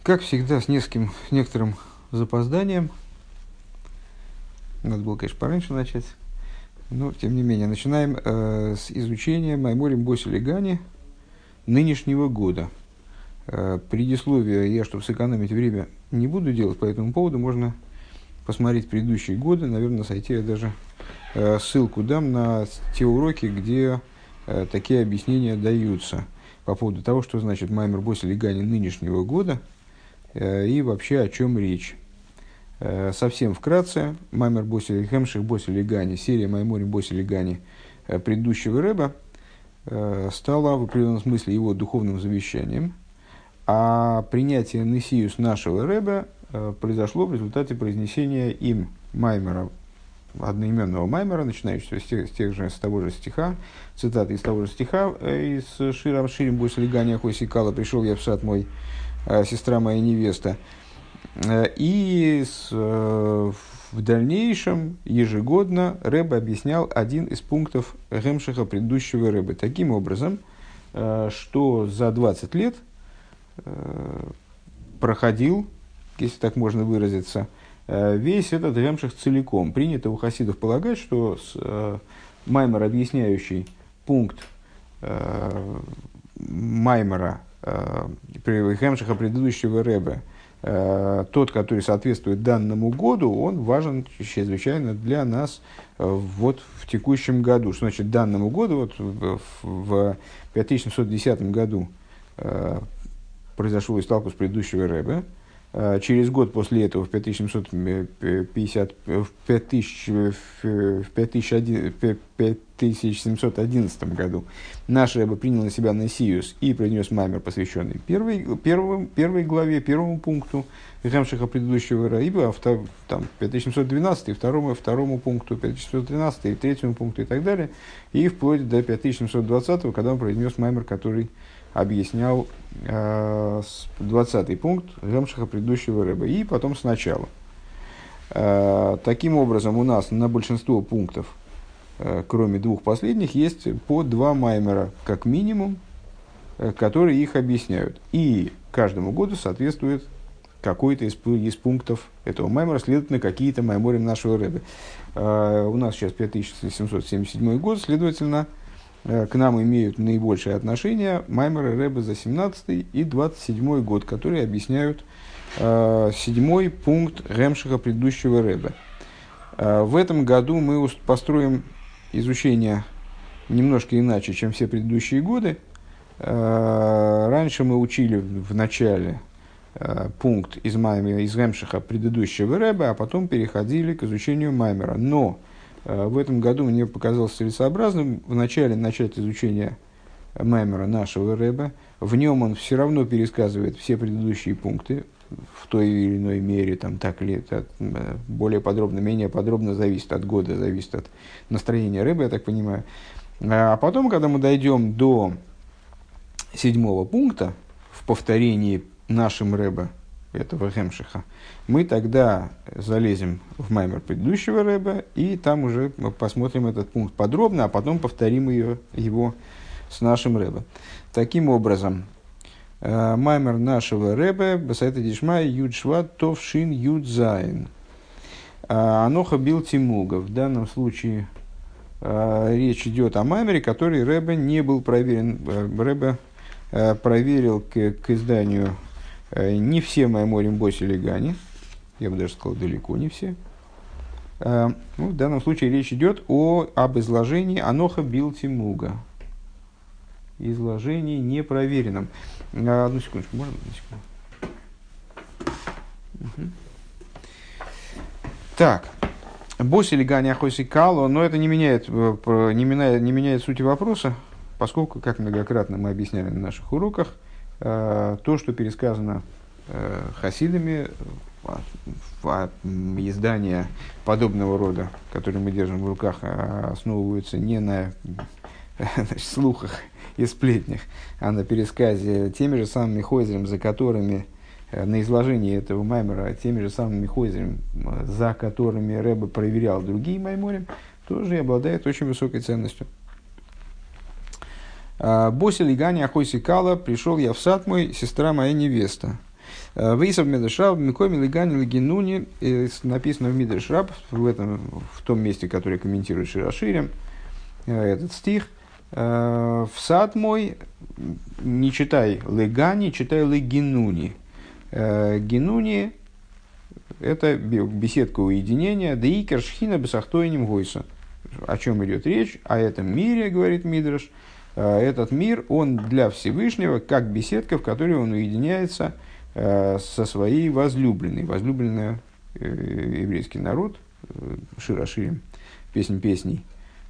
Как всегда, с некоторым запозданием. Надо было, конечно, пораньше начать. Но, тем не менее, начинаем с изучения Майморим Боси Легани нынешнего года. Предисловие я, чтобы сэкономить время, не буду делать по этому поводу. Можно посмотреть предыдущие годы. Наверное, на сайте я даже ссылку дам на те уроки, где такие объяснения даются по поводу того, что значит Маймор Боси Легани нынешнего года и вообще о чем речь. Совсем вкратце, Маймор Боси Хемших Боси Легани, серия Майморим Боси Легани предыдущего Рэба стала в определенном смысле его духовным завещанием, а принятие Несиюс нашего Рэба произошло в результате произнесения им Маймора, одноименного Маймора, начинающегося с того же стиха, цитаты из того же стиха, из Ширим Боси Легани Ахоси Кала «Пришел я в сад мой, сестра моя невеста». И в дальнейшем, ежегодно, Рэбе объяснял один из пунктов Гемшиха предыдущего Рэбе. Таким образом, что за 20 лет проходил, если так можно выразиться, весь этот Гемших целиком. Принято у хасидов полагать, что Маймор, объясняющий пункт Маймора, Гемшиха предыдущего Рэбе, тот, который соответствует данному году, он важен чрезвычайно для нас вот в текущем году. Что значит данному году? Вот в 5710 году произошел исталкус предыдущего Рэбе. Через год после этого, в 5711 году, наш Рэбе принял на себя Несиюс и принес Маймер, посвященный первой главе, первому пункту Гемшиха предыдущего Рэба, а там 5712, второму пункту, 5713, третьему пункту и так далее, и вплоть до 5720, когда он произнес Маймер, который объяснял 20-й пункт Гемшиха предыдущего Рэба, и потом сначала. Таким образом, у нас на большинство пунктов, кроме двух последних, есть по два маймера, как минимум, которые их объясняют. И каждому году соответствует какой-то из пунктов этого маймера, следовательно, какие-то майморим нашего Рэбе. У нас сейчас 5777 год, следовательно, к нам имеют наибольшее отношение маймеры Рэбе за 17 и 27 год, которые объясняют 7-й пункт Гемшиха предыдущего Рэбе. В этом году мы построим изучение немножко иначе, чем все предыдущие годы. Раньше мы учили в начале пункт из Гемшиха предыдущего Рэбе, а потом переходили к изучению маймера. Но в этом году мне показалось целесообразным вначале начать изучение маймера нашего Рэбе. В нем он все равно пересказывает все предыдущие пункты в той или иной мере, там, так или так, более подробно, менее подробно, зависит от года, зависит от настроения Рэбе, я так понимаю. А потом, когда мы дойдем до 7-го пункта в повторении нашим Рэбе этого Гемшиха, мы тогда залезем в маймер предыдущего Рэбе, и там уже посмотрим этот пункт подробно, а потом повторим его с нашим Рэбе. Таким образом, маймер нашего Рэбе, Басайта Дишмай, Юд Шват, Тов Шин, Юд Зайн. Аноха бил Тимуга. В данном случае речь идет о маймере, который Рэбе не был проверен. Рэбе проверил к изданию не все Майморим Боси Легани, я бы даже сказал, далеко не все. В данном случае речь идет об изложении Аноха бил Тимуга. Изложении непроверенном. Одну секундочку, можно? Угу. Так. Боси Легани Ахоси Кало, но это не меняет сути вопроса, поскольку, как многократно мы объясняли на наших уроках, то, что пересказано хасидами, издания подобного рода, которые мы держим в руках, основываются не на слухах и сплетнях, а на пересказе теми же самыми хойзерами, за которыми, на изложении этого маймера, теми же самыми хойзерами, за которыми Рэбе проверял другие майморим, тоже обладает очень высокой ценностью. Боси Легани Ахойси Кала, пришел я в сад мой, сестра моя невеста. Выисов Мидраш-Раб, Микоми Легани Легинуни, написано в Мидраш-Раб, в том месте, которое комментирует Широширим, этот стих. В сад мой не читай Легани, читай Легинуни. Гинуни – это беседка уединения, да и кершхина бесахтойним гойса. О чем идет речь? О этом мире, говорит Мидраш. Этот мир, он для Всевышнего, как беседка, в которой он уединяется со своей возлюбленной. Возлюбленная еврейский народ, Широширим, песнь песней,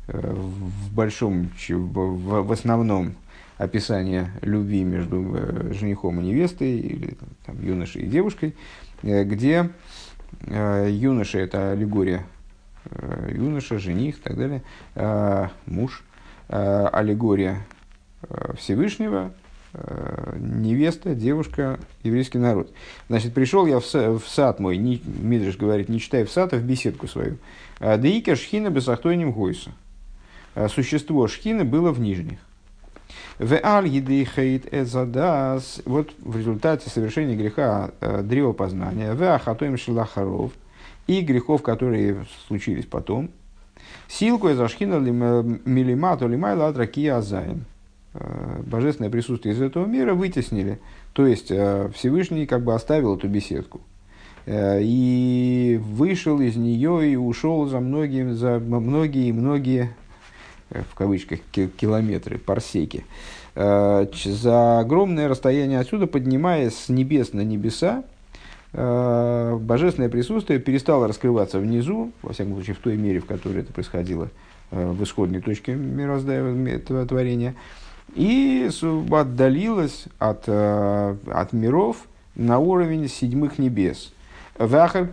в основном описание любви между женихом и невестой, или там, юношей и девушкой, где юноша – это аллегория, юноша, жених и так далее, муж, аллегория Всевышнего, невеста, девушка, еврейский народ. Значит, пришел я в сад мой, Мидраш говорит, не читай в сад, а в беседку свою. Деика шхина бесахтойним гойса. Существо шхины было в нижних. Вот в результате совершения греха древа познания, и грехов, которые случились потом, силку из ашхина милимату лимайла от ракия азаин. Божественное присутствие из этого мира вытеснили. То есть Всевышний как бы оставил эту беседку и вышел из нее и ушел за многие в кавычках километры, парсеки, за огромное расстояние отсюда, поднимаясь с небес на небеса, божественное присутствие перестало раскрываться внизу, во всяком случае в той мере, в которой это происходило в исходной точке мироздания, этого творения, и отдалилось от миров на уровень седьмых небес. А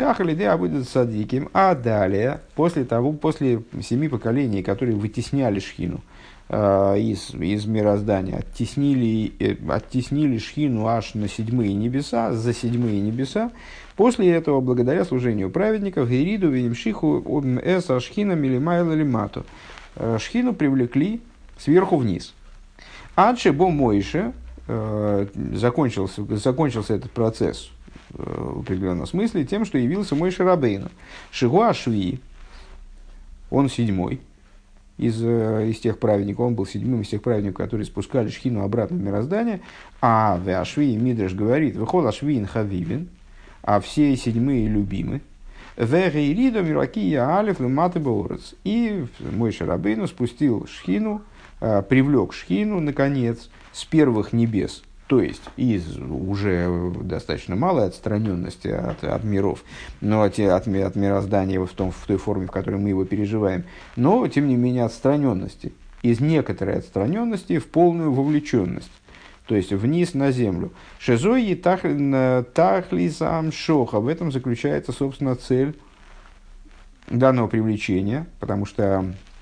далее, после 7 поколений, которые вытесняли шхину из мироздания, оттеснили шхину аж на седьмые небеса, за седьмые небеса, после этого, благодаря служению праведников, Гериду, Венемшиху, Эса, Шхина, Милимайла, Лимату, шхину привлекли сверху вниз. Адше бо Мойше, закончился этот процесс в определенном смысле тем, что явился Мойше Рабейну. Шигуа Шви, он седьмой из тех праведников, он был седьмым из тех праведников, которые спускали шхину обратно в мироздание. А в Ашви Мидраш говорит, выхол Ашвиин Хавивин, а все седьмые любимы. Вегейридо Миракия Алиф Лематы Баорец. И Мойше Рабейну спустил шхину, привлек шхину, наконец, с первых небес, то есть из уже достаточно малой отстраненности от миров, но от мироздания в той форме, в которой мы его переживаем, но, тем не менее, отстраненности, из некоторой отстраненности в полную вовлеченность, то есть вниз на землю. Шезой и тахлисам шоха. В этом заключается, собственно, цель данного привлечения, потому что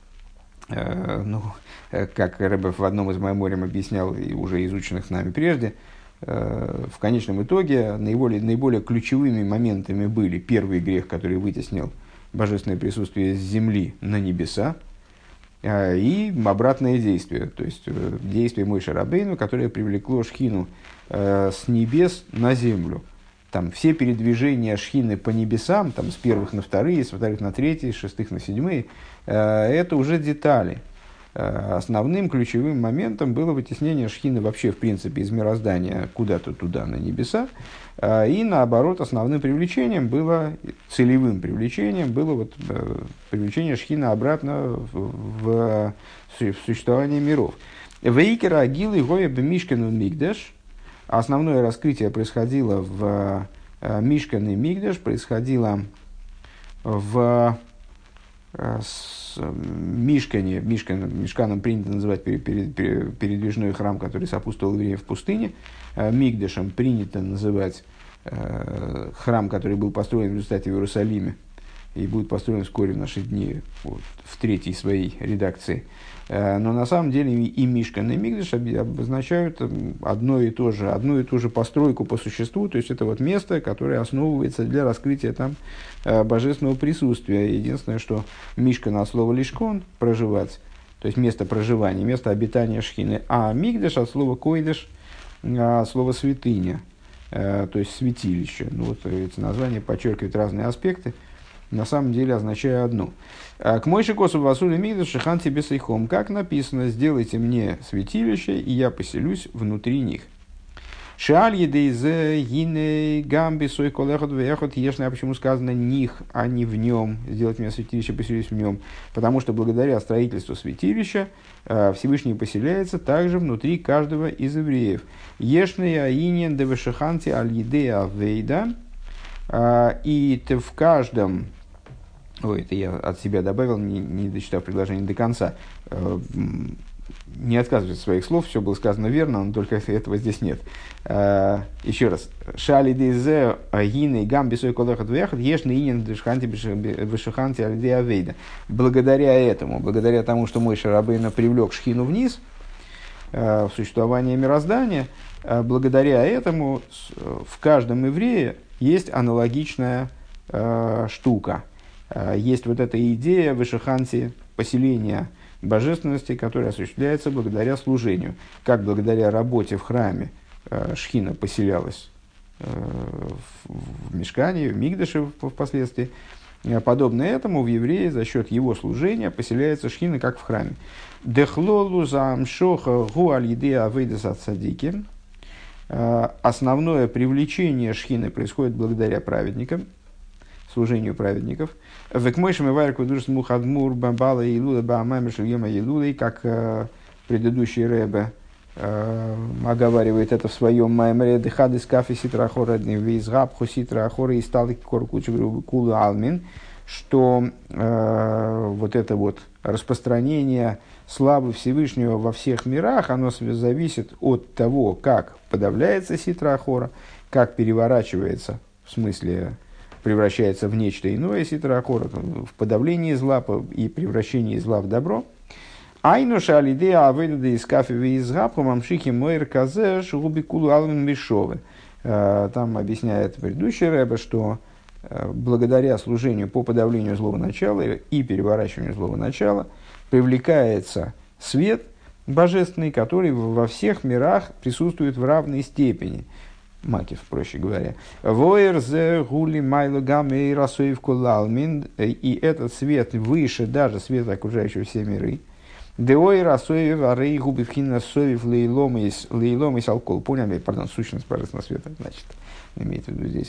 как Ребе в одном из майморим объяснял, и уже изученных нами прежде, в конечном итоге наиболее ключевыми моментами были первый грех, который вытеснил божественное присутствие с земли на небеса, и обратное действие, то есть действие Мойше Рабейну, которое привлекло шхину с небес на землю. Там все передвижения шхины по небесам, там, с первых на вторые, с вторых на третьи, с шестых на седьмые, это уже детали. Основным ключевым моментом было вытеснение шхины вообще, в принципе, из мироздания куда-то туда, на небеса. И наоборот, основным привлечением было, целевым привлечением было привлечение шхины обратно в существование миров. Вейкера Агилы Гоя Бемишкану Мигдаш. Основное раскрытие происходило в Мишкан и Мигдаш, происходило в Мишкане. Мишканом принято называть передвижной храм, который сопутствовал евреям в пустыне. Мигдашем принято называть храм, который был построен в результате в Иерусалиме и будет построен вскоре в наши дни в третьей своей редакции. Но на самом деле и Мишкан, и Мигдаш обозначают одну и ту же постройку по существу, то есть это вот место, которое основывается для раскрытия там божественного присутствия. Единственное, что Мишкан от слова лишкон – проживать, то есть место проживания, место обитания шхины, а Мигдаш от слова койдаш, от слова святыня, то есть святилище. Ну, вот эти названия подчеркивают разные аспекты, на самом деле означая одно. К Мойше Косу Васули Мигдаш Шиханти Бесайхом, как написано, сделайте мне святилище, и я поселюсь внутри них. Шааль едейзе гине гамби сой колехот вехот ешна, почему сказано них, а не в нем, сделать мне святилище, поселюсь в нем, потому что благодаря строительству святилища Всевышний поселяется также внутри каждого из евреев. Ешна аинен девешиханти аль едея авейда, и в каждом. Ой, это я от себя добавил, не дочитав предложение до конца. Не отказывайтесь от своих слов, все было сказано верно, но только этого здесь нет. Еще раз. Шали дезе гины гам бисой колехат вехат ешны инин дешханти вешиханти альдея вейда. Благодаря этому, благодаря тому, что Мойше Рабейну привлек шхину вниз в существование мироздания, благодаря этому в каждом еврее есть аналогичная штука. Есть вот эта идея вешиханти, поселения божественности, которая осуществляется благодаря служению. Как благодаря работе в храме шхина поселялась в мишкане, в мигдаше впоследствии, подобно этому в еврее за счет его служения поселяется шхина, как в храме. Дехлолу заамшоха гуаль едея авейдас ацадики. Основное привлечение шхины происходит благодаря праведникам, служению праведников. Векмойшем и вайрку дурс мухадмур бамбала и луда баамами шельема и лудой, как предыдущий Ребе оговаривает это в своем маймере дехадис кафе ситра ахора визгабху ситра ахора и стал кулу алмин, что вот это вот распространение славы Всевышнего во всех мирах, оно зависит от того, как подавляется ситра ахора, как переворачивается, в смысле превращается в нечто иное ситра ахора, в подавлении зла и превращении зла в добро. Айнуша алидея авейда из кафе визгабху мамшихи мойр казе шуби кулу алмин мишовы. Там объясняет предыдущий Ребе, что благодаря служению по подавлению злого начала и переворачиванию злого начала привлекается свет божественный, который во всех мирах присутствует в равной степени. Макив, проще говоря. Воер зе гули майло гамме и расоев кулалмин. И этот свет выше даже света окружающего все миры. Деой расоев арей губивхина соев лейломис алкол. Поняли? Пардон, сущность божественного света, значит, имеется в виду здесь.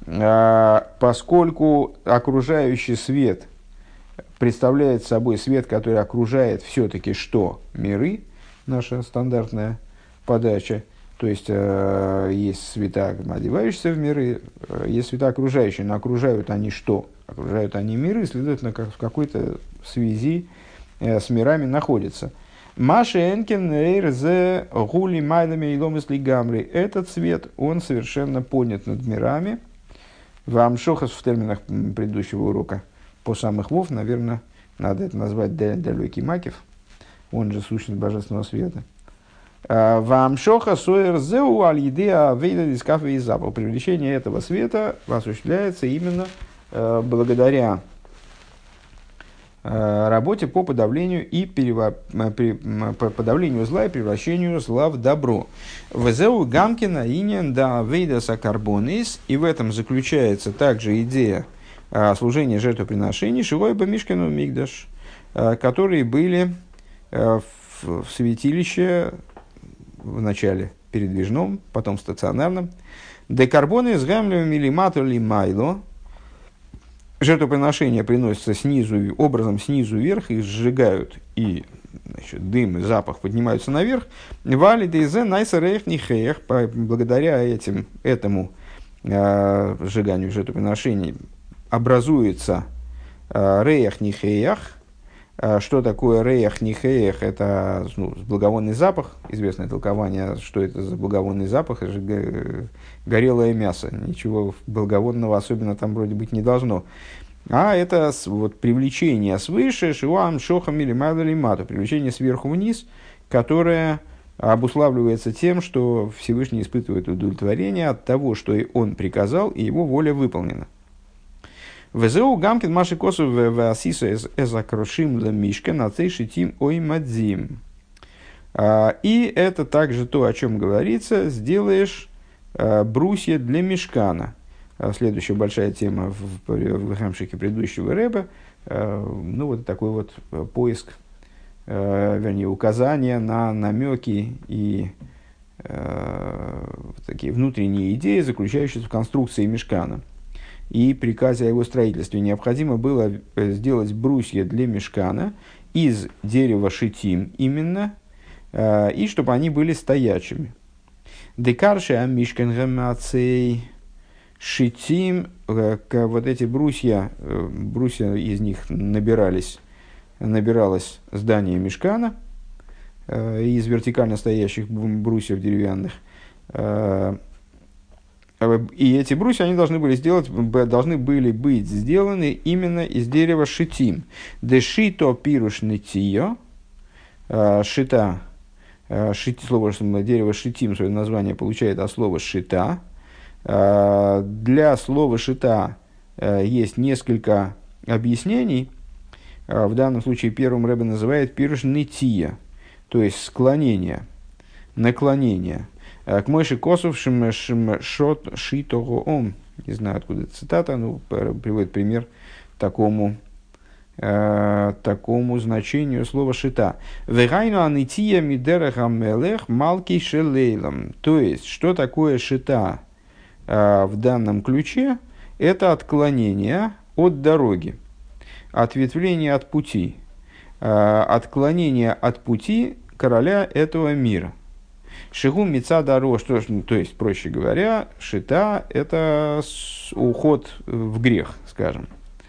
Поскольку окружающий свет представляет собой свет, который окружает все-таки что? Миры, наша стандартная подача. То есть, есть света, одевающиеся в миры, есть света окружающие, но окружают они что? Окружают они миры, следовательно, в какой-то связи с мирами находятся. Маши Энкин Эйрзе Гули Майлами и Ломисли Гамри. Этот свет, он совершенно поднят над мирами. В Амшохас в терминах предыдущего урока по самых вов, наверное, надо это назвать далекий Макев, он же сущность божественного света. В Амшоха Суэрзеу Аль-Едеа Вейда Дискафа и Запал. Привлечение этого света осуществляется именно благодаря работе по подавлению подавлению зла и превращению зла в добро. Везеу Гамкина иньян да вейдаса карбонис. И в этом заключается также идея служения жертвоприношений Шивой Бамишкину Мигдаш, которые были в святилище в начале передвижном, потом стационарном. Декарбоны с гамлем или матули майло. Жертвоприношения приносятся снизу, образом снизу вверх, их сжигают, и значит, дым и запах поднимаются наверх. Благодаря этому сжиганию жертвоприношений образуется реях нихеях. Что такое реях нихеях? Это благовонный запах, известное толкование, что это за благовонный запах, это же горелое мясо, ничего благовонного особенно там вроде быть не должно. А это вот привлечение свыше, шиуам, шохам или мадалимату, привлечение сверху вниз, которое обуславливается тем, что Всевышний испытывает удовлетворение от того, что он приказал, и его воля выполнена. Везеу гамкин маши косу в асиса эзакрошим лемишка на цей шитим оймадзим. И это также то, о чем говорится: сделаешь брусья для мишкана. Следующая большая тема в Гамшике предыдущего Рэба. Ну, вот такой вот поиск, вернее, указания на намеки и такие внутренние идеи, заключающиеся в конструкции мишкана и приказе о его строительстве. Необходимо было сделать брусья для мишкана из дерева шитим именно, и чтобы они были стоячими. Декарши амишкан гамацей шитим, вот эти брусья из них набиралось здание мишкана из вертикально стоящих брусьев деревянных. И эти брусья они должны были быть сделаны именно из дерева шитим. Дешито пирушнитио, шита, слово дерево шитим, свое название получает от слова шита. Для слова шита есть несколько объяснений. В данном случае первым Ребе называет пирушнития, то есть склонение, наклонение. К Мойше Косов шот шитого ом. Не знаю, откуда эта цитата, но приводит пример такому значению слова шита. Вегайну анития мидерахам мелех малки шелейлам. То есть, что такое шита в данном ключе? Это отклонение от дороги, ответвление от пути, отклонение от пути короля этого мира. Шигу мица даро, то есть, проще говоря, шита – это уход в грех, скажем.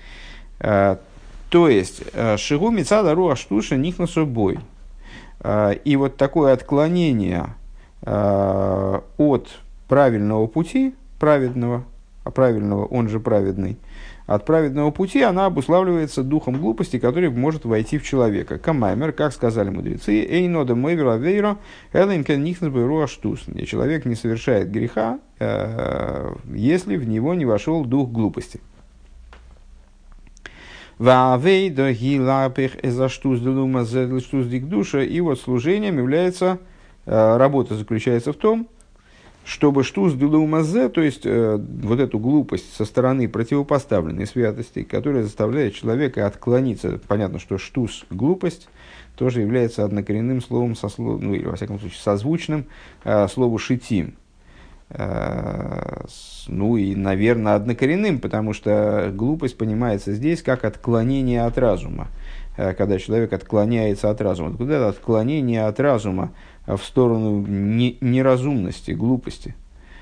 То есть, шигу мица даро аштуша нихна собой. И вот такое отклонение от правильного пути, праведного, он же праведный, от праведного пути она обуславливается духом глупости, который может войти в человека. Камаймер, как сказали мудрецы, эйнода мойвера вейро, элэйнкен нихнес бэйру аштус. Человек не совершает греха, если в него не вошел дух глупости. И вот служением является, работа заключается в том, чтобы штус делумазе, то есть вот эту глупость со стороны противопоставленной святости, которая заставляет человека отклониться. Понятно, что штус, глупость, тоже является однокоренным словом, ну или во всяком случае созвучным слову шитим. Ну и, наверное, однокоренным, потому что глупость понимается здесь как отклонение от разума. Когда человек отклоняется от разума. Куда это отклонение от разума в сторону неразумности, глупости?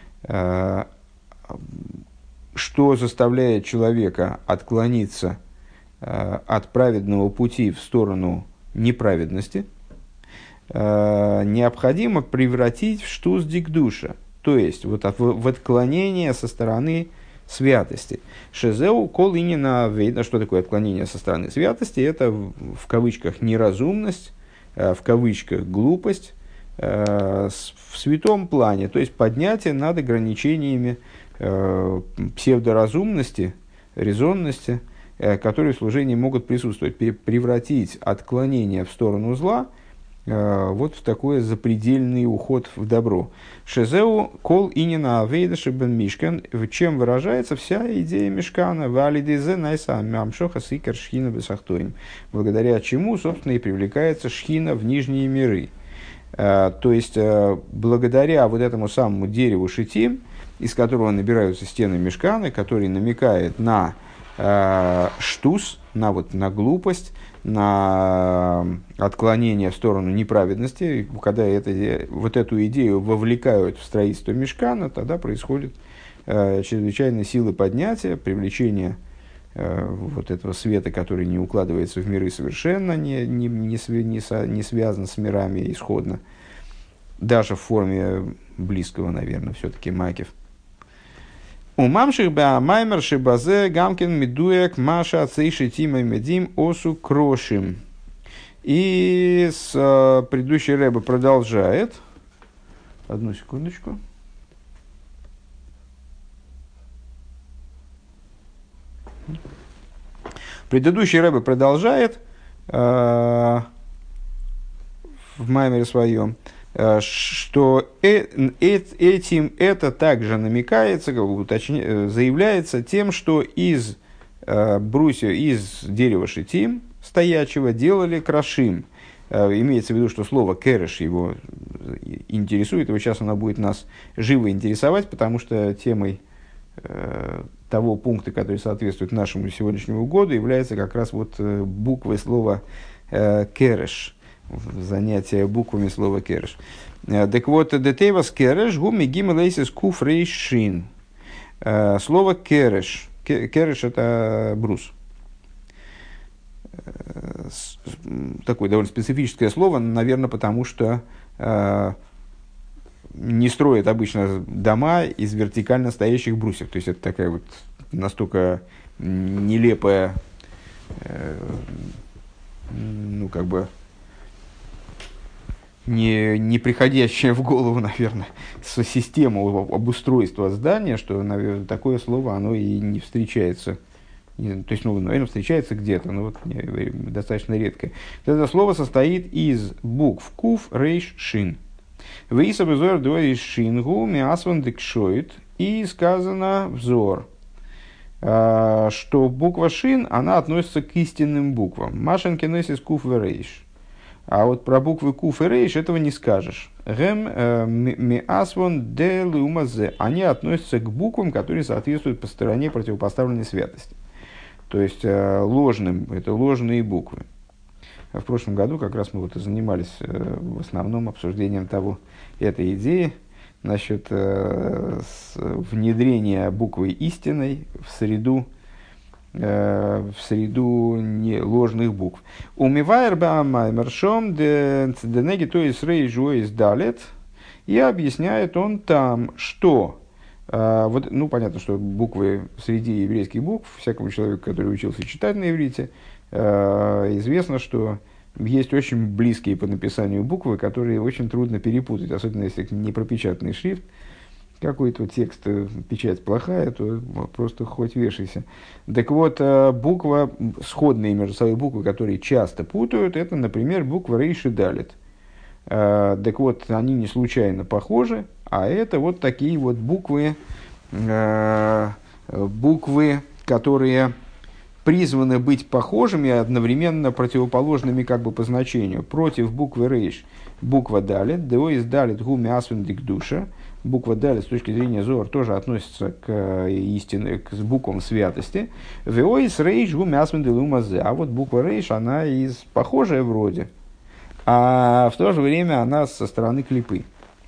Что заставляет человека отклониться от праведного пути в сторону неправедности? Необходимо превратить в штус дикдуша, то есть вот в отклонение со стороны святости. Шезеу кол инина вейда. Что такое отклонение со стороны святости? Это в кавычках неразумность, в кавычках глупость, в святом плане, то есть поднятие над ограничениями псевдоразумности, резонности, которые в служении могут присутствовать. Превратить отклонение в сторону зла вот в такой запредельный уход в добро. Шезеу кол инина авейдаши бен мишкан. В чем выражается вся идея мишкана? Валидизе найса мамшоха сикер шхина бесахтоим. Благодаря чему, собственно, и привлекается шхина в нижние миры. То есть, благодаря вот этому самому дереву шитим, из которого набираются стены мишкана, который намекает на штус, на глупость, на отклонение в сторону неправедности. Когда вот эту идею вовлекают в строительство мишкана, тогда происходит чрезвычайно силы поднятия, привлечение вот этого света, который не укладывается в миры совершенно, не связан с мирами исходно, даже в форме близкого, наверное, все-таки макев. У мамших беамаймер шибазе гамкин медуек маша цейши тима медим осу крошим. И предыдущий Ребе продолжает. Одну секундочку. Предыдущий Ребе продолжает в маймере своем что этим это также намекается, заявляется тем, что из брусья, из дерева шитим стоячего делали крашим. Имеется в виду, что слово кереш его интересует, и сейчас оно будет нас живо интересовать, потому что темой того пункта, который соответствует нашему сегодняшнему году, является как раз вот буквой слова кереш, занятие буквами слова кереш. Так вот, детейвас кереш гуми гимелейсис куф рейшин. Слово кереш. Кереш – это брус. Такое довольно специфическое слово, наверное, потому что не строят обычно дома из вертикально стоящих брусьев. То есть это такая вот настолько нелепая, ну как бы не приходящая в голову, наверное, система обустройства здания, что, наверное, такое слово оно и не встречается. То есть, ну, наверное, встречается где-то, но вот достаточно редко. Это слово состоит из букв куф, рейш, шин. Вейса взор дуариш шингу миасван декшоит. И сказано взор, что буква шин, она относится к истинным буквам. Машен кенесис куф рейш. А вот про буквы куф и рейш этого не скажешь. Гем миасван де лумазе. Они относятся к буквам, которые соответствуют по стороне противопоставленной святости. То есть ложным, это ложные буквы. В прошлом году как раз мы вот и занимались в основном обсуждением этой идеи насчет внедрения буквы истинной в среду ложных букв. Умивайр баамаймершом денеги то есть рейжу из далет. И объясняет он там, что вот, ну, понятно, что буквы среди еврейских букв, всякому человеку, который учился читать на иврите, известно, что есть очень близкие по написанию буквы, которые очень трудно перепутать, особенно если это не пропечатанный шрифт, какой-то текст, печать плохая, то просто хоть вешайся. Так вот, буква, сходные между собой буквы, которые часто путают, это, например, буква рейш и далет. Так вот, они не случайно похожи, а это вот такие вот буквы, которые призваны быть похожими и одновременно противоположными как бы по значению. Против буквы рейш буква далет, део из далет гуми асвен дикдуша. Буква далет с точки зрения зор тоже относится к истине, к буквам святости. Вео из рейш гуми асвен делумазе. А вот буква рейш, она похожая вроде, а в то же время она со стороны клипы.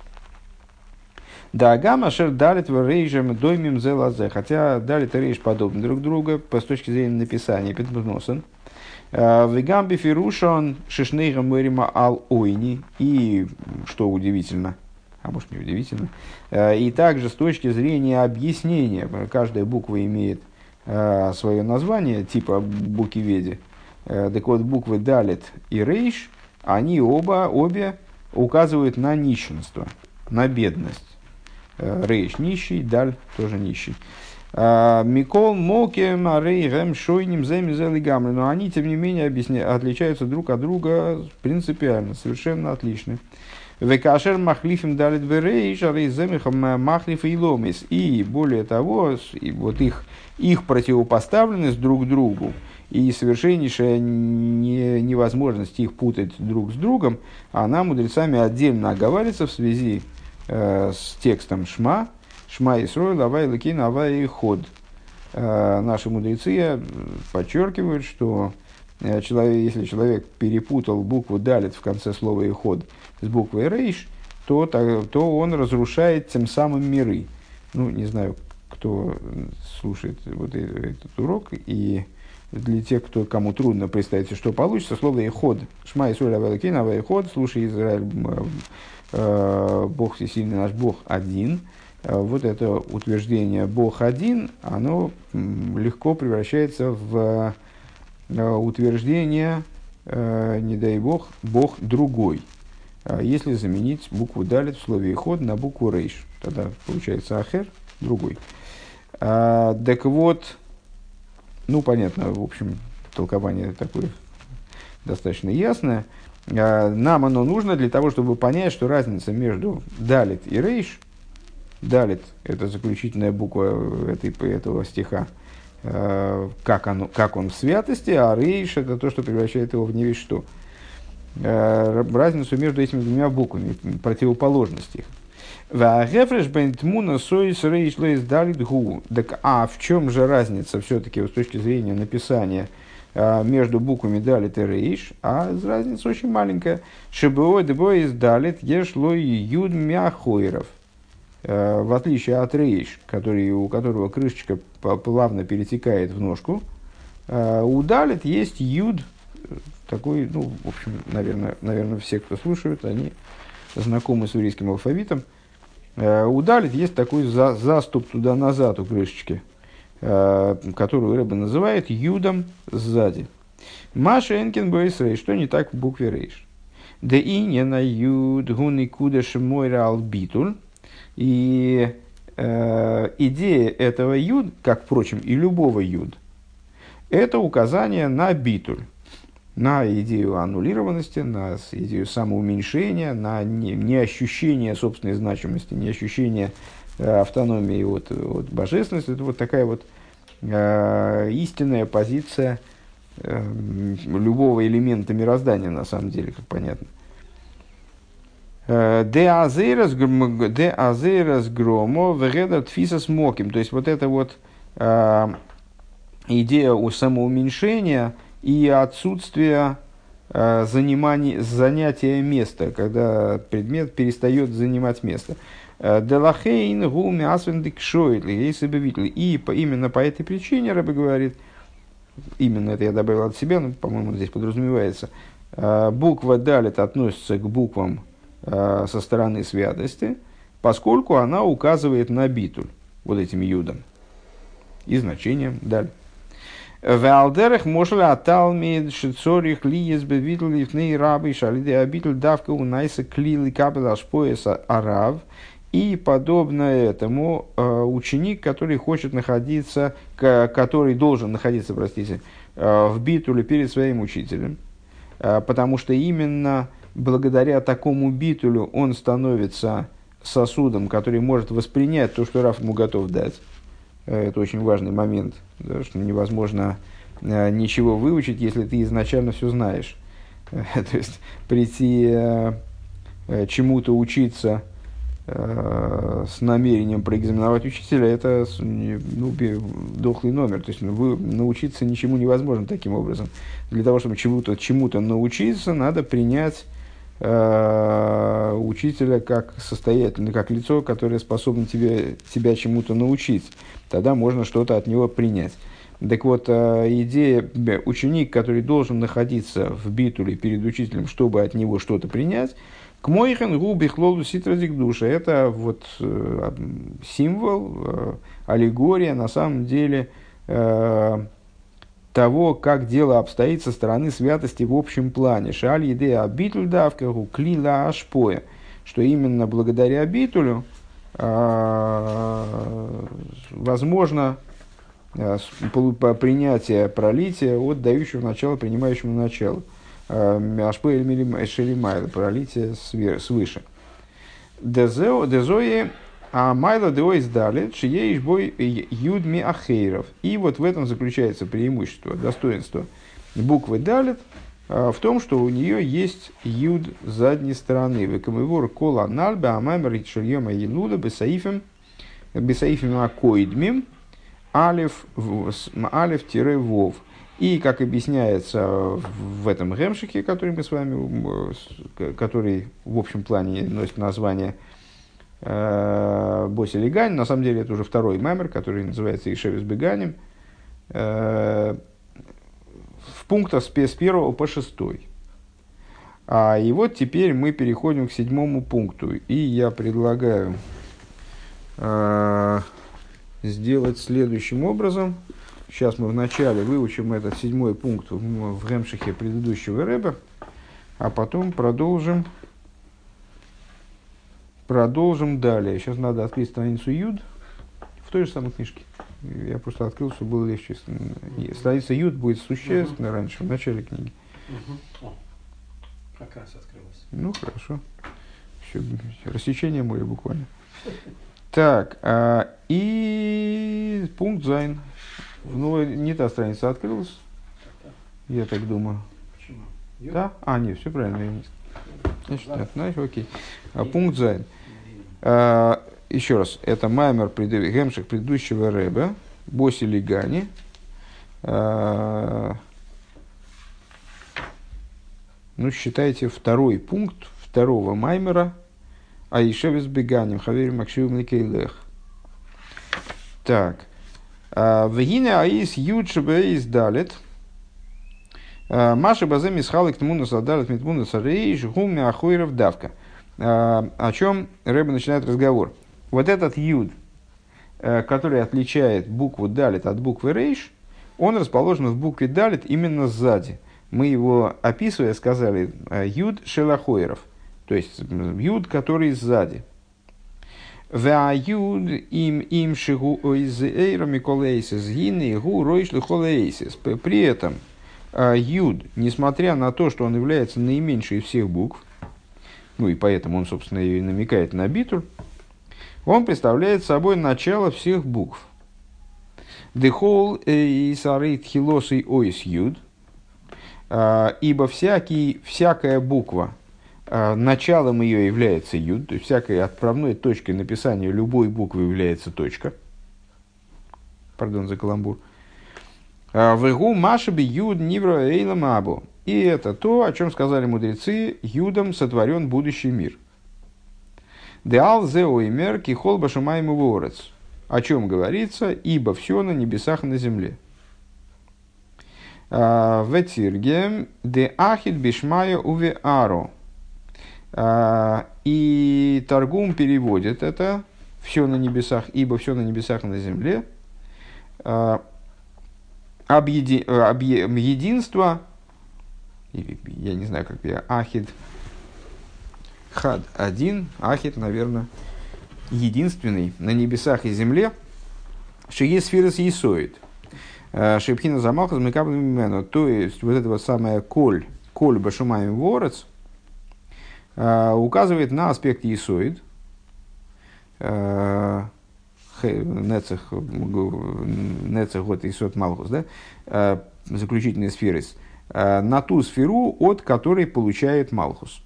Да, гамма шер далит в рейжем доймим зелазе. Хотя далит и рейж подобны друг другу с точки зрения написания. Петмузносен. Вегам бифирушон шишнейгам мэрима ал ойни. И, что удивительно, а может не удивительно, и также с точки зрения объяснения, каждая буква имеет свое название, типа букиведи. Так вот, буквы далит и рейж, они обе указывают на нищенство, на бедность. Рейш нищий, даль тоже нищий. Микол мокем арей гэм шойним зэми зэли гамры. Но они, тем не менее, отличаются друг от друга принципиально, совершенно отличны. Векашер махлифим далит верейш арей зэмихам махлиф и ломис. И более того, вот их противопоставленность друг другу и совершеннейшая невозможность их путать друг с другом, она мудрецами отдельно оговаривается в связи с текстом Шма Исроил, Авай Лакин, Авай Ход. Наши мудрецы подчеркивают, что если человек перепутал букву Далит в конце слова Иход с буквой Рейш, то он разрушает тем самым миры. Ну, не знаю, кто слушает вот этот урок, и для тех, кому трудно представить, что получится, слово Иход. Шма Исроил, Авай Лакин, Авай Ход. Слушай, Израиль, Бог всесильный наш Бог один. Вот это утверждение Бог один, оно легко превращается в утверждение, не дай Бог, Бог другой. Если заменить букву Далит в слове Иход на букву Рейш, тогда получается Ахер, другой. Так вот, ну понятно, в общем, толкование такое достаточно ясное. Нам оно нужно для того, чтобы понять, что разница между далит и рейш, далит — это заключительная буква этого стиха, как он в святости, а рейш — это то, что превращает его в не весь что. Разницу между этими двумя буквами, противоположность их. Так, а в чем же разница все-таки с точки зрения написания между буквами далит и рейш? А разница очень маленькая. Шебой дебой далит ешлой юд мяхойров. В отличие от рейш, у которого крышечка плавно перетекает в ножку, у далит есть юд, такой, ну, в общем, наверное, все, кто слушают, они знакомы с еврейским алфавитом. У далит есть такой заступ туда-назад у крышечки, которую Ребе называет юдом сзади. Маша энкин бойс рейш, что не так в букве рейш. Да и не на юд гуни кудеш мойра албитуль. И идея этого юд, как, впрочем, и любого юд, это указание на битуль, на идею аннулированности, на идею самоуменьшения, на неощущение собственной значимости, неощущение автономии от божественности. Это вот такая вот истинная позиция любого элемента мироздания, на самом деле, как понятно. Де азерас громо вегеда тфисас моким. То есть вот эта вот идея о самоуменьшении и отсутствие занятия места, когда предмет перестает занимать место. Делахейн гуми асвендик шойтли, если бы видели. И именно по этой причине Ребе говорит, именно это я добавил от себя, но, по-моему, здесь подразумевается, буква далит относится к буквам со стороны святости, поскольку она указывает на битуль, вот этим юдом, и значением даль. Валдерах мошла аталмид шицорих лиес бевитл лифней рабы шалиде обитель давка унайса клили кабел ашпоеса арав. И подобно этому ученик, который должен находиться, в битуле перед своим учителем, потому что именно благодаря такому битулю он становится сосудом, который может воспринять то, что Рав ему готов дать. Это очень важный момент, да, что невозможно ничего выучить, если ты изначально все знаешь. То есть прийти чему-то учиться с намерением проэкзаменовать учителя — это дохлый номер. То есть научиться ничему невозможно таким образом. Для того, чтобы чему-то научиться, надо принять учителя как состоятельный, как лицо, которое способно тебя чему-то научить. Тогда можно что-то от него принять. Так вот, идея ученик, который должен находиться в битуле перед учителем, чтобы от него что-то принять, к моихен губи хлолу ситразик душа. Это вот символ, аллегория на самом деле того, как дело обстоит со стороны святости в общем плане. Шаль идея битуль давка клила ашпоя, что именно благодаря битулю возможно принятие пролития от дающего начала принимающему начало. Ашпоя шелимайла, пролитие свыше. Дезои а майла деойс далит шиеиш бой юдми ахейров. И вот в этом заключается преимущество, достоинство буквы далит, в том, что у нее есть юд с задней стороны. Векамывор кола нальбе амаймер ритшельема елуда бесаифем акоидмим алев-вов. И, как объясняется в этом гемшике, который мы с вами, который в общем плане носит название Боси Легань, на самом деле это уже второй маймер, который называется Ишевис Беганим, в пунктах с 1 по 6. И вот теперь мы переходим к 7 пункту. И я предлагаю сделать следующим образом. Сейчас мы вначале выучим этот 7 пункт в гемшихе предыдущего Ребе, а потом продолжим далее. Сейчас надо открыть страницу Юд в той же самой книжке. Я просто открыл, чтобы было легче. Страница Юд будет существенно раньше, в начале книги. Как раз открылось. Ну, хорошо. Все, рассечение моря буквально. Так, и пункт Зайн. Ну, не та страница открылась, я так думаю. Почему? Да? Нет, все правильно. Значит, нет, значит, окей. Пункт Зайн. Еще раз, это маймер гемших предыдущего рэба, Боси Лигани. Считайте второй пункт второго маймера Аишевис Беганим Хаверим Макшивим Ликейлех. Так. Вегине Аис Юдшебе из Далит. Маша Базем Исхалик Тмунус Адалит Митмунус Арейш Гуми Ахуиров Давка. О чем Рэбе начинает разговор. Вот этот Юд, который отличает букву Далит от буквы Рейш, он расположен в букве Далит именно сзади. Мы его, описывая, сказали Юд Шелахойров, то есть Юд, который сзади. Юд им шигу ойзейра миколейсис гины гу ройшли холейсис. При этом Юд, несмотря на то, что он является наименьшей из всех букв, и поэтому он, собственно, и намекает на битуль, он представляет собой начало всех букв. Дехол и сарит хилосой ойс юд, ибо всякая буква, началом ее является юд, то есть всякой отправной точкой написания любой буквы является точка. Пардон за каламбур. Вегу машаби юд нивро эйлам абу. И это то, о чем сказали мудрецы, юдом сотворен будущий мир. Деал зеоимер кихол башумаем ворец. О чем говорится, ибо все на небесах и на земле. Ветиргем де ахид бишмая уве аро. И Таргум переводит это все на небесах, ибо все на небесах и на земле. Единство, я не знаю, как я, ахид, хад один, ахид, наверное, единственный на небесах и земле, шиесфирос есоид, шепхина замалхас мекаблем мену, то есть вот это вот самое коль башумаем ворец, указывает на аспект есоид, нецех год есод малхус, да, заключительные сферы, на ту сферу, от которой получает малхус.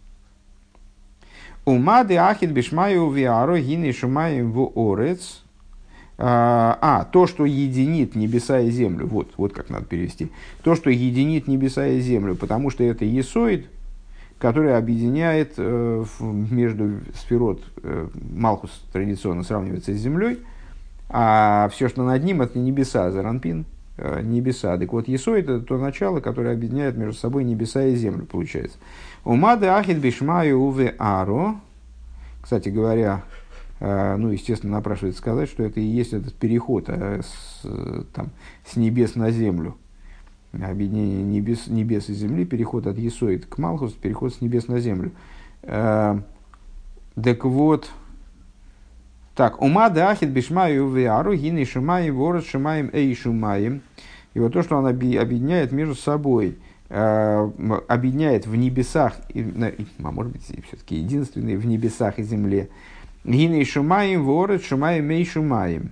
Умады ахид бишмаю виаро гины шумаем в орец. То, что единит небеса и землю. Вот как надо перевести. То, что единит небеса и землю, потому что это есоид, который объединяет между сферот, малхус традиционно сравнивается с землей, а все, что над ним, это небеса, заранпин, небеса. Так вот, есоид — это то начало, которое объединяет между собой небеса и землю, получается. Умады ахид бишмаю уве аро. Кстати говоря, естественно, напрашивается сказать, что это и есть этот переход с небес на землю. Объединение небес и земли, переход от есоид к малхус, переход с небес на землю. Так вот, умада ахид бишмаю веару гины шумаем ворот шумаем эй шумаем. И вот то, что он объединяет между собой, объединяет в небесах, может быть, все-таки единственный в небесах и земле. Гины шумаем ворот шумаем эй шумаем.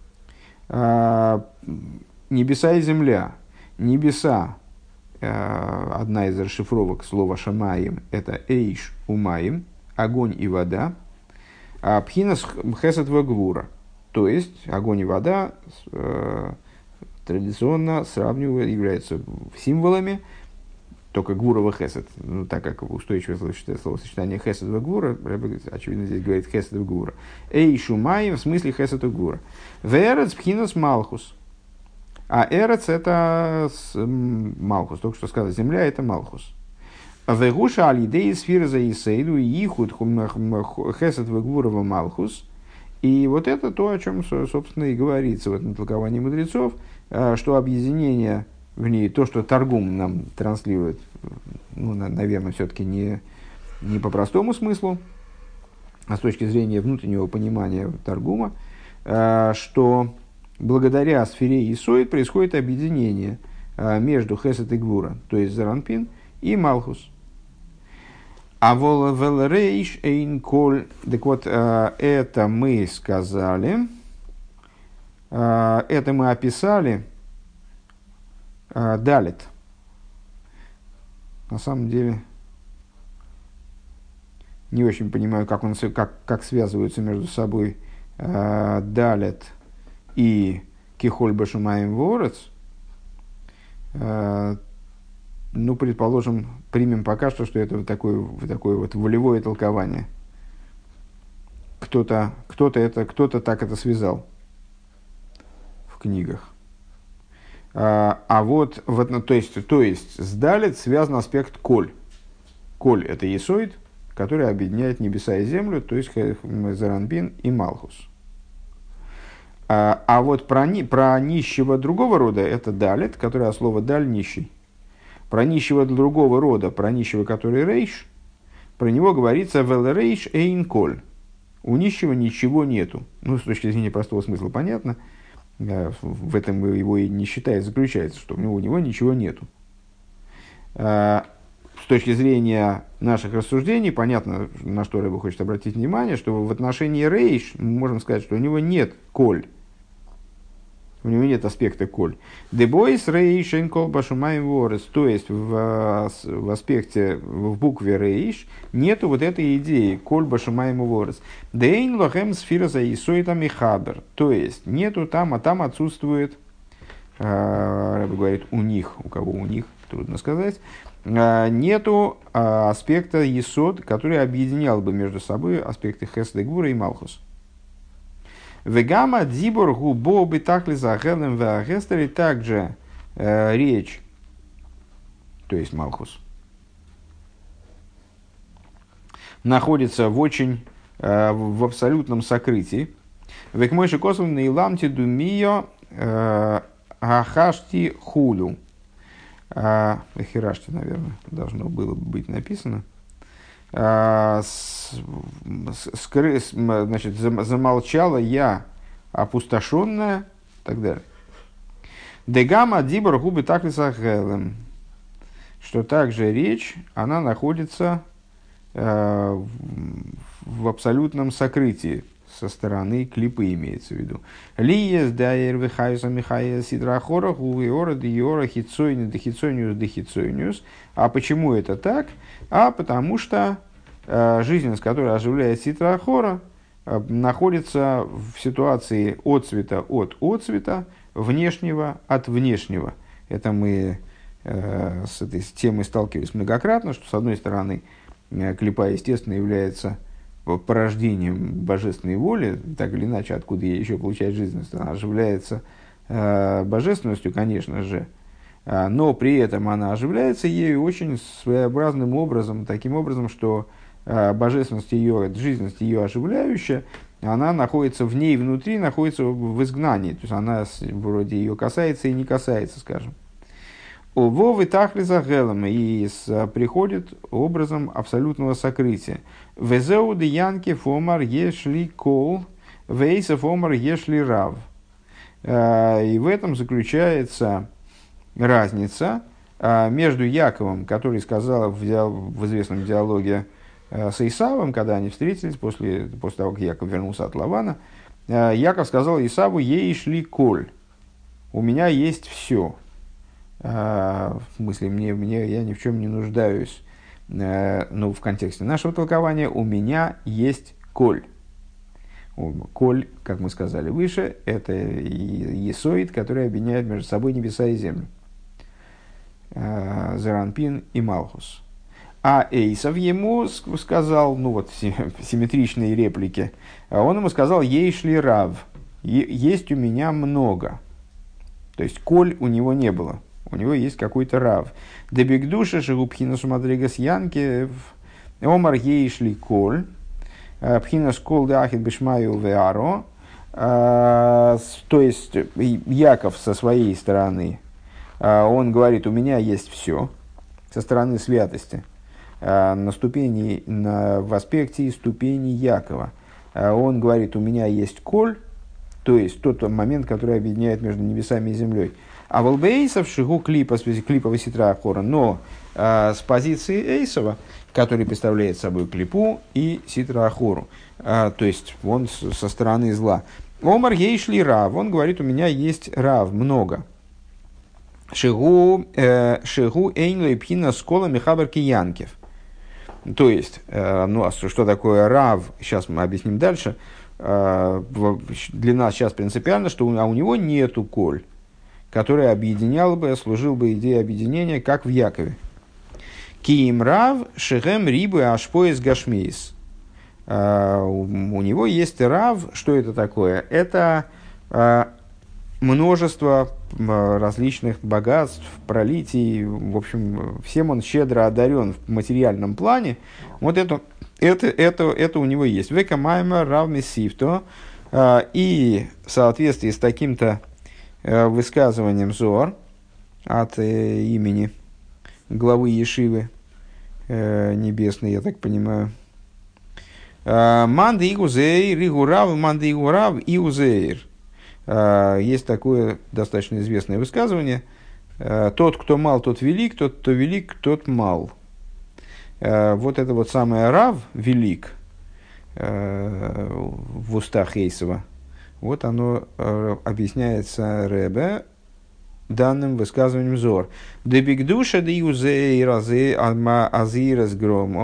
Небеса и земля. Небеса, одна из расшифровок слова «шамаим» – это «эйш умаим», огонь и вода, а пхинас хесед вагвура, то есть огонь и вода традиционно являются символами, только гвурова хесед, так как устойчивое словосочетание хесед вагвура, очевидно здесь говорит хесед вагвура, «эйш умаим» в смысле хесед вагвура, «верец пхинас малхус». А эрец — это малхус. Только что сказал, земля — это малхус. Вегуша алидей сфира за исейду и ихуд хесед вегвурова малхус. И вот это то, о чем, собственно, и говорится в этом толковании мудрецов, что объединение, вернее, то, что Таргум нам транслирует, наверное, все-таки не по простому смыслу, а с точки зрения внутреннего понимания Таргума, что благодаря сфере Есоид происходит объединение между Хесед и Гвура, то есть Заранпин, и Малхус. А волрейш эйн коль. Так вот, это мы сказали, это мы описали далит. На самом деле, не очень понимаю, как связываются между собой далит и кихоль башумаем ворец. Ну, предположим, примем пока что это вот такое вот волевое толкование. Кто-то так это связал в книгах. То есть с далит связан аспект коль. Коль – это есоид, который объединяет небеса и землю, то есть Заранбин и Малхус. А вот про нищего другого рода – это далит, который от слова даль – нищий. Про нищего другого рода, про нищего, который рейш, про него говорится «вел рейш эйн коль». У нищего ничего нету. Ну, с точки зрения простого смысла понятно. В этом его и нищета заключается, что у него ничего нету. С точки зрения наших рассуждений, понятно, на что Рэбе хочет обратить внимание, что в отношении рейш мы можем сказать, что у него нет коль. У него нет аспекта коль. Дебойс рейш эн кол башумаем ворес. То есть в аспекте, в букве рейш нету вот этой идеи коль башумаем ворес. Дейн лохем сфира за исоитами хабер. То есть нету там, а там отсутствует, Рэбе говорит, у них, у кого у них, трудно сказать, нету аспекта есод, который объединял бы между собой аспекты хесед и гвура и малхус. Вегама дибор губо битахли за хелем веагестери, также речь, то есть Малхус, находится в абсолютном сокрытии. Векмойши косов на иламти думио ахашти хулю. Хирашти, наверное, должно было быть написано. Значит, замолчала я, опустошенная, и так далее. Дегама дибор губы так ли сахелем, что также речь, она находится в абсолютном сокрытии со стороны клипы, имеется в виду. Лиес дайер вихайса михая сидрахорах увиора диора хитсойни дехитсойниус дехитсойниус. А почему это так? А потому что жизненность, которая оживляет ситрахора, находится в ситуации отцвета от отцвета, внешнего от внешнего. Это мы с этой темой сталкивались многократно, что с одной стороны клипа, естественно, является порождением божественной воли, так или иначе, откуда ей еще получает жизненность, она оживляется божественностью, конечно же, но при этом она оживляется ею очень своеобразным образом, таким образом, что божественность ее, жизненность ее оживляющая, она находится в ней внутри, находится в изгнании, то есть она вроде ее касается и не касается, скажем. Вовы тахли за гелом и приходит образом абсолютного сокрытия. Везеу де янки фомар ешли кол, вейса фомар ешли рав. И в этом заключается разница между Яковом, который сказал в известном диалоге с Исавом, когда они встретились после того, как Яков вернулся от Лавана. Яков сказал Исаву: «Ей шли коль, у меня есть все». В смысле, я ни в чем не нуждаюсь. Но в контексте нашего толкования у меня есть коль. Коль, как мы сказали выше, это есоид, который объединяет между собой небеса и землю. Заранпин и Малхус. А Эйсов ему сказал, симметричные реплики, он ему сказал: «Ей шли рав, есть у меня много». То есть коль у него не было. У него есть какой-то рав. Дебигдуша шигубхина сумадригас янки омар ей шли коль. Пхина скол дахит бешмаю веаро. То есть Яков со своей стороны, он говорит: у меня есть все, со стороны святости, в аспекте ступени Якова. Он говорит: у меня есть коль, то есть тот момент, который объединяет между небесами и землей. А волбейсов шигу клипа виситра ахора, но с позиции Эйсова, который представляет собой клипу и ситра ахору, то есть он со стороны зла. Омар ейшли рав, он говорит, у меня есть рав, много. Шигу эйнлей пхина скола михабар киянкев. То есть, ну, а что такое рав, сейчас мы объясним дальше. Для нас сейчас принципиально, что у него нету коль, который объединял бы, служил бы идее объединения, как в Якове. Киим рав шехем рибы ашпоис гашмейс. У него есть рав, что это такое? Это множество различных богатств, пролитий, в общем, всем он щедро одарен в материальном плане. Вот это у него есть. Века майма рав мессифто. И в соответствии с таким-то высказыванием Зоар от имени главы Ешивы небесной, я так понимаю. Манды игузейр, ригурав, манды игурав и узейр. Есть такое достаточно известное высказывание. Тот, кто мал, тот велик, тот, кто велик, тот мал. Вот это вот самое рав, велик, в устах Эйсова, вот оно объясняется Ребе данным высказыванием Зор. Дебигдуша де юзей разы азирас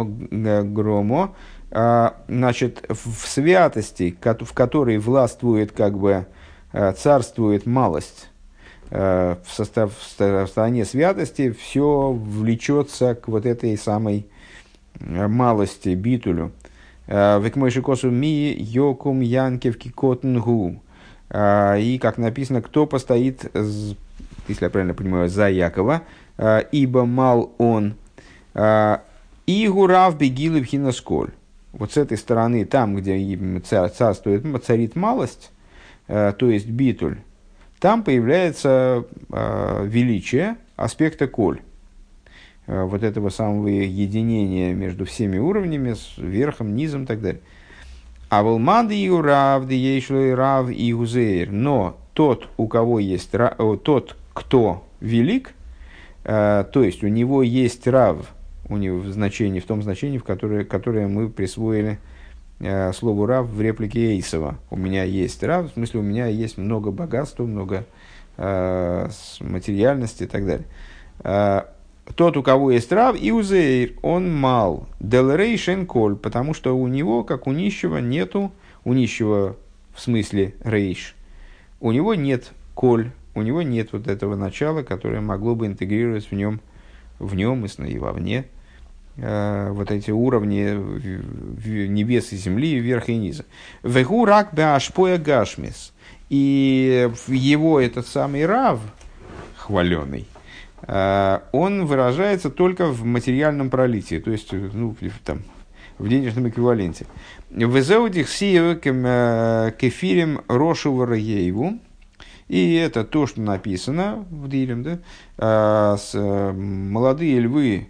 громо. Значит, в святости, в которой властвует, как бы, царствует малость, в стороне святости все влечется к вот этой самой малости, битулю. Векмойши косу ми йокум янкевки котнгу. И, как написано, кто постоит, если я правильно понимаю, за Якова, ибо мал он. И гурав бегилы вхинасколь. Вот с этой стороны, там, где царствует, царит малость, то есть битуль, там появляется величие аспекта коль. Вот этого самого единения между всеми уровнями, с верхом, низом и так далее. А волманды и урав, ейшлой рав и узейр. Но тот, у кого есть тот, кто велик, то есть у него есть рав, у него в том значении, которое мы присвоили слову рав в реплике Эйсова. У меня есть рав, в смысле, у меня есть много богатства, много материальности и так далее. Тот, у кого есть рав, и узейр, он мал. Делрей шен коль, потому что у него, как у нищего, нету, у нищего в смысле рейш, у него нет коль, у него нет вот этого начала, которое могло бы интегрировать в нем и вовне вот эти уровни небес и земли, верха и низа. Вегу рак беашпоя гашмис. И его этот самый рав, хваленый, он выражается только в материальном пролитии, то есть там, в денежном эквиваленте. Везеудих сиевым кефирем рошу вараееву. И это то, что написано в Дилем, да? Молодые львы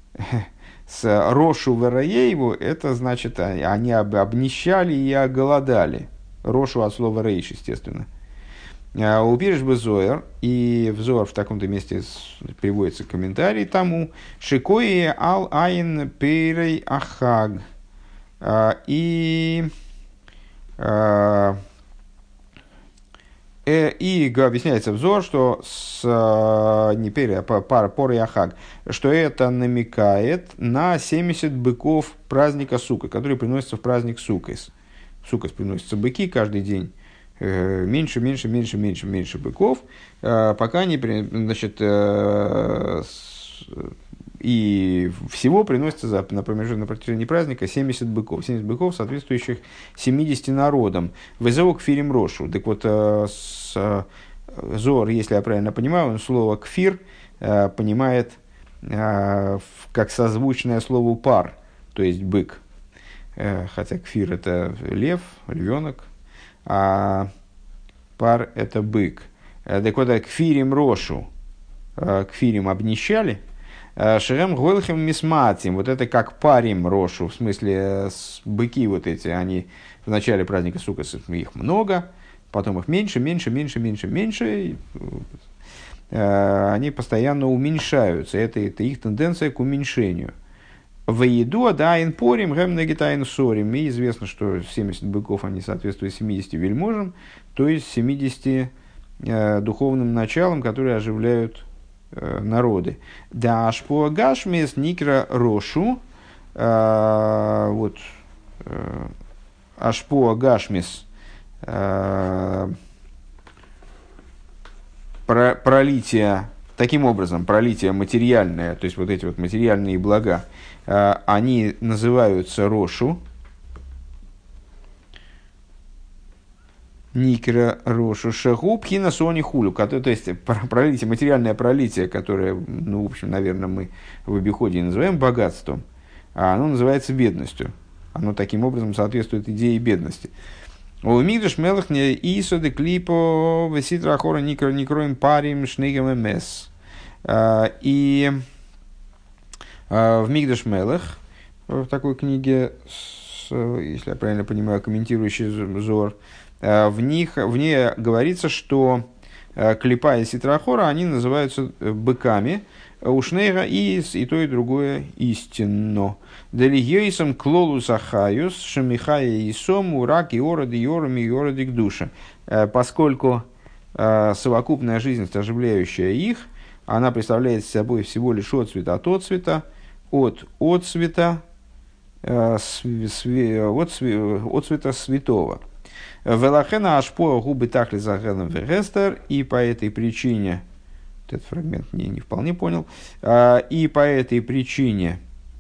с рошу вараееву, это значит, они обнищали и оголодали. Рошу от слова рейш, естественно. Уберешь бы Зоэр, и в Зоэр в таком-то месте приводится комментарий тому, шикои ал айн пейрей ахаг. И объясняется взор, что не пейрей, а порей ахаг, что это намекает на 70 быков праздника Суккот, который приносится в праздник Суккот. В Суккот приносятся быки каждый день. Меньше быков, пока не, значит, и всего приносится на протяжении праздника 70 быков. 70 быков, соответствующих 70 народам. Вызову кфирим рошу. Так вот, Зор, если я правильно понимаю, он слово кфир понимает как созвучное слову пар, то есть бык. Хотя кфир это лев, львенок, а пар это бык. Так вот, кфирим рошу, кфирим обнищали, шерем гойлхем мисматим, вот это как парим рошу, в смысле быки вот эти, они в начале праздника Суккот, их много, потом их меньше, и, они постоянно уменьшаются. Это их тенденция к уменьшению. В еду адаин порим гэм нагитайн сорим. И известно, что 70 быков они соответствуют 70 вельможам, то есть 70 духовным началам, которые оживляют народы. Да ашпо гашмес никра рошу. Вот ашпо гашмес пролитие, таким образом, пролитие материальное, то есть вот эти вот материальные блага, они называются рошу, никра рошу шагу пхина сони хулю, то есть пролитие, материальное пролитие, которое, ну, в общем, наверное, мы в обиходе называем богатством, а оно называется бедностью. Оно таким образом соответствует идее бедности. У Мигдаш Мелах и соды клипо веситра хора никроем парим шнейгам мс. И в Мигдаш Мелах, в такой книге, если я правильно понимаю, комментирующий Зор, в ней говорится, что клипа и ситрахора, они называются быками, у Шнейга и то, и другое истинно. Делигейсом клолус ахаюс, шамихая и сом, урак, и ороды, и орами, и ороды к душе. Поскольку совокупная жизнь, оживляющая их, она представляет собой всего лишь отцвета от отцвета, от отцвета святого. Велахена ашпо губы тахли загеном вегестер, и по этой причине, этот фрагмент не вполне понял, и по этой причине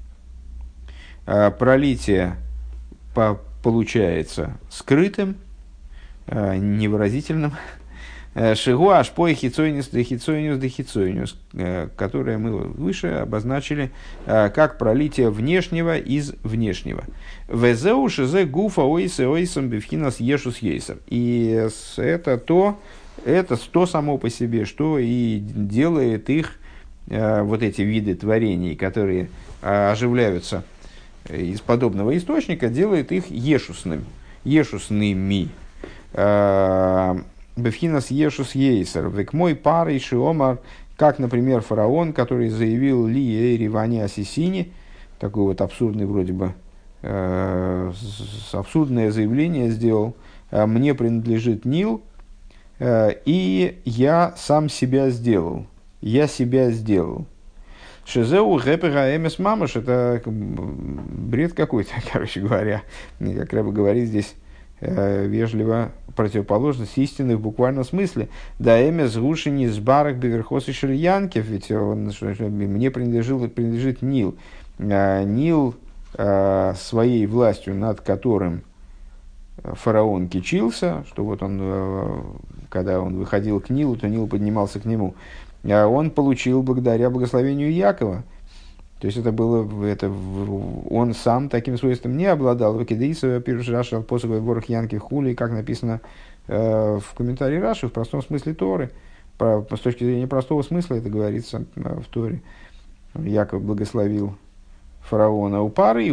пролитие получается скрытым, невыразительным. Шигу ашпо и хицойнис дехицойнис, которое мы выше обозначили как пролитие внешнего из внешнего. Везеу шизе гуфа ойсе ойсом бифхинас ешус ейсер. И это то само по себе, что и делает их, вот эти виды творений, которые оживляются из подобного источника, делает их ешусными. Бефхинас ешус ейсер. Век мой парой шиомар, как, например, фараон, который заявил ли эйри вани асисини, такой вот абсурдный вроде бы, абсурдное заявление сделал: мне принадлежит Нил, и я сам себя сделал. Шизеу гэпэга эмэс мамаш, это бред какой-то, короче говоря. Как Рэбе говорит здесь, вежливо, противоположность истины в буквальном смысле. Да эмэс гушини сбарах беверхосы шельянкев, ведь мне принадлежит Нил. Нил своей властью, над которым фараон кичился, что вот он, когда он выходил к Нилу, то Нил поднимался к нему. Он получил благодаря благословению Якова. То есть он сам таким свойством не обладал. Как написано в комментарии Раши, в простом смысле Торы. С точки зрения простого смысла это говорится в Торе. Яков благословил фараона у пары,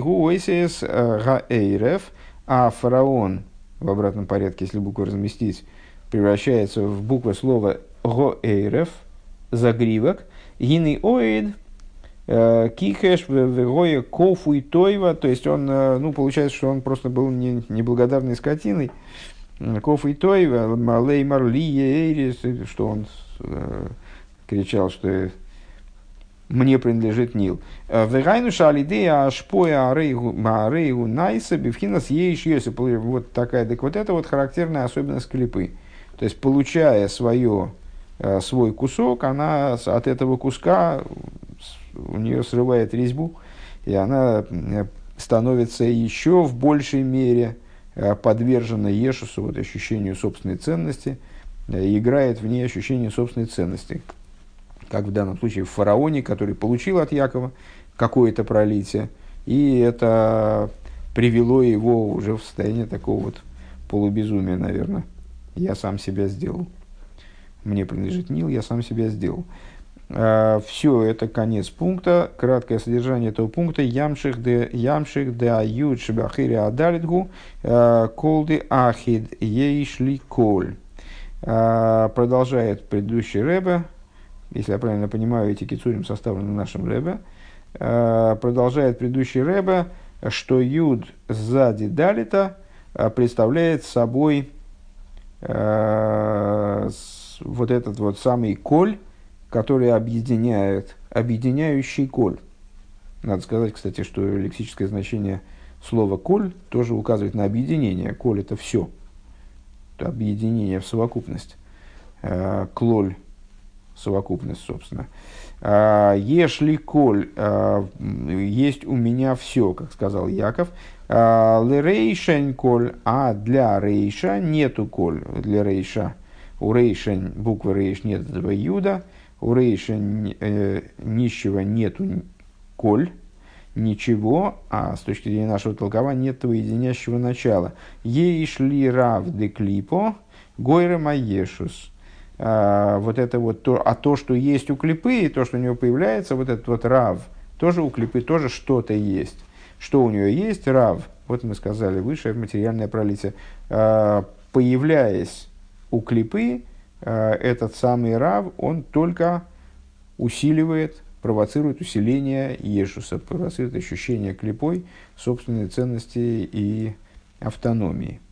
а фараон, в обратном порядке, если букву разместить, превращается в букву слова гоэйрев, загривок, гины оид, кихеш, вегоя, кофу и тойва, то есть он, получается, что он просто был неблагодарной скотиной, кофу и тойва, малей марли эйрис, что он кричал, что мне принадлежит Нил. Вегайну шалидея ашпоя арейгу найса бифхинас ейш йоси. Вот такая, так вот это вот характерная особенность клипы. То есть, получая свой кусок, она от этого куска у нее срывает резьбу, и она становится еще в большей мере подвержена ешусу, вот, ощущению собственной ценности, играет в ней ощущение собственной ценности. Как в данном случае в фараоне, который получил от Якова какое-то пролитие, и это привело его уже в состояние такого вот полубезумия, наверное. Я сам себя сделал. Мне принадлежит Нил, я сам себя сделал. Все, это конец пункта. Краткое содержание этого пункта. Ямших де ают шибахири адалитгу колды ахид ейшли коль. Продолжает предыдущий Ребе, если я правильно понимаю, эти кицурим составлены нашим Ребе. Продолжает предыдущий Ребе, что юд сзади далита представляет собой вот этот вот самый коль, который объединяет, объединяющий коль. Надо сказать, кстати, что лексическое значение слова коль тоже указывает на объединение. Коль — это все, это объединение в совокупность. Клоль — совокупность, собственно. Ешли коль, есть у меня все, как сказал Яков. Лерейшен коль, а для рейша нету коль. Для рейша, у рейшен, буквы рейш нет этого юда, у рейша нищего нету коль, ничего, а с точки зрения нашего толкования нет этого единящего начала. Ейшли рав де клипо, гойре маешус. Вот это вот то, что есть у клипы, и то, что у него появляется, вот этот вот рав, тоже у клипы тоже что-то есть. Что у нее есть? Рав. Вот мы сказали выше, материальное пролитие. Появляясь у клипы, этот самый рав, он только усиливает, провоцирует усиление ешуса, провоцирует ощущение клипой собственной ценности и автономии.